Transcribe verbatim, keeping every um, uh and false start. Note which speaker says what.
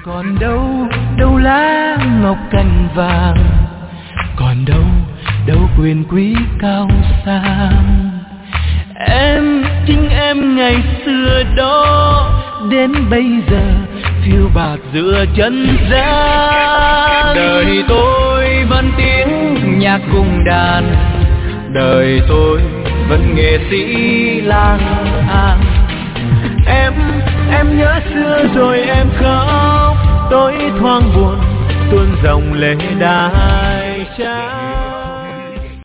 Speaker 1: Còn đâu đâu lá ngọc cành vàng, còn đâu đâu quyền quý cao sang. Em chính em ngày xưa đó, đến bây giờ phiêu bạt giữa chân gian. Đời tôi vẫn tiếng nhạc cung đàn, đời tôi vẫn nghệ sĩ lang thang. Em, em nhớ xưa rồi em khóc, tối thoáng buồn tuôn dòng lệ đài trắng.